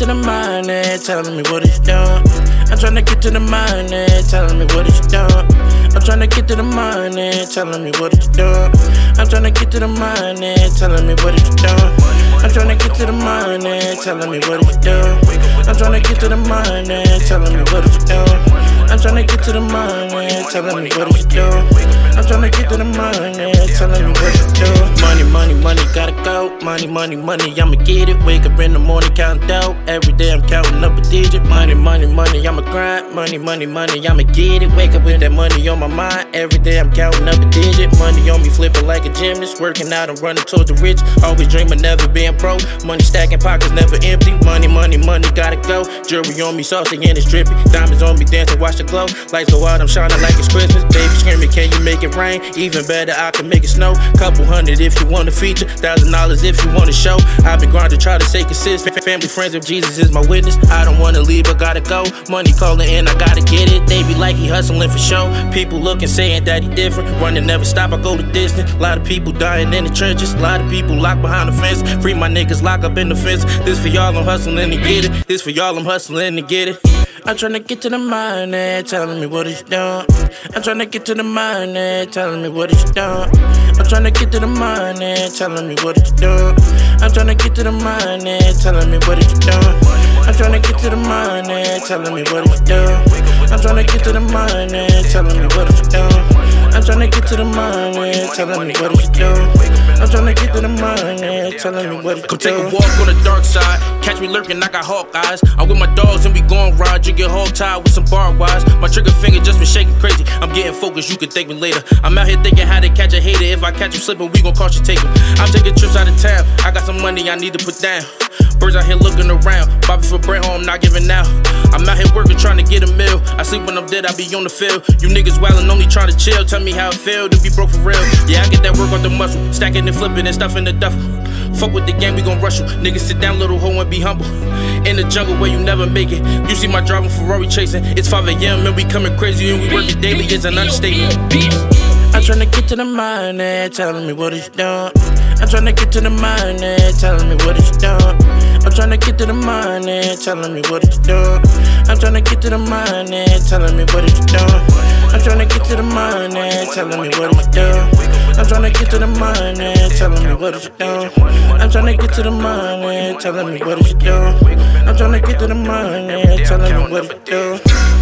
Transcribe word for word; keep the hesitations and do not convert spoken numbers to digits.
to the money, telling me what it's doing. I'm tryna get to the money, telling me what it's doing. I'm tryna get to the money, telling me what it's doing. I'm tryna get to the money, telling me what it's doing. I'm tryna get to the money, telling me what it's doing. I'm tryna get to the money, telling me what it's doing. I'm tryna get to the money, telling me what it's doing. I'm tryna get to the money, telling me what it's doing. Money, money, money, gotta go. Money, money, money, I'ma get it. Wake up in the morning, count dough. Every day I'm counting up a digit. Money, money, money, I'ma grind. Money, money, money, I'ma get it. Wake up with that money on my mind. Every day I'm counting up a digit. Money on me, flipping like a gymnast. Working out and running towards the rich. Always dreaming, never being broke. Money stacking, pockets never empty. Money, money, money, gotta go. Jewelry on me, saucy and it's drippy. Diamonds on me, dancing, watch the glow. Lights go out, I'm shining like it's Christmas. Baby screaming, can you make it rain? Even better, I can make it snow. Couple hundred if you want a feature. Thousand dollars if you want a show. I've been grinding, try to stay consistent. Family, friends, if Jesus is my witness. I don't wanna leave, I gotta go. Money calling in, I gotta get it. They be like he hustling for show. People looking, saying that he different. Running, never stop, I go the distance. A lot of people dying in the trenches. A lot of people locked behind the fence. Free my niggas, lock up in the fence. This for y'all, I'm hustling to get it. This for y'all, I'm hustling to get it. I'm tryna get to the money, telling me what it's doing. I'm tryna get to the money, telling me what it's doing. I'm tryna get to the money, telling me what it's doing. I'm tryna get to the money, telling me what it's doing. I'm tryna get to the money, telling me what it's doing. I'm tryna get to the money, telling me what it's doing. I'm tryna get to the money, telling me what it's doing. I'm tryna get to the money, telling me what it's doing. Come take a walk on the dark side. Catch me lurking, I got hawk eyes. I'm with my dogs and we gon' ride. You get hog tied with some bar wires. My trigger finger just been shaking crazy. I'm getting focused, you can thank me later. I'm out here thinking how to catch a hater. If I catch him slipping, we gon' caution take him. I'm taking trips out of town. I got some money I need to put down. Birds out here looking around. Bobby for bread home, not giving out. I'm out here working, trying to get a meal. I sleep when I'm dead, I be on the field. You niggas wildin', only trying to chill. Tell me how it feel to be broke for real. Yeah, I get that work off the muscle. Stacking and flipping and stuff in the duffel. Fuck with the game, we gon' rush you. Niggas sit down, little hoe, and be humble. In the jungle where you never make it. You see my driving Ferrari chasing. It's five A M and we coming crazy and we working daily. It's an understatement. I'm tryna get to the money, telling me what it's doing. I'm tryna get to the money, telling me what it's doing. I'm tryna get to the money, telling me what it's doing. I'm tryna get to the money, telling me what it's doing. I'm tryna get to the money, telling me what it's doing. I'm tryna get to the money, telling me what it's doing. I'm tryna get to the money, telling me what it's doing. I'm tryna get to the money, telling me what it's doing.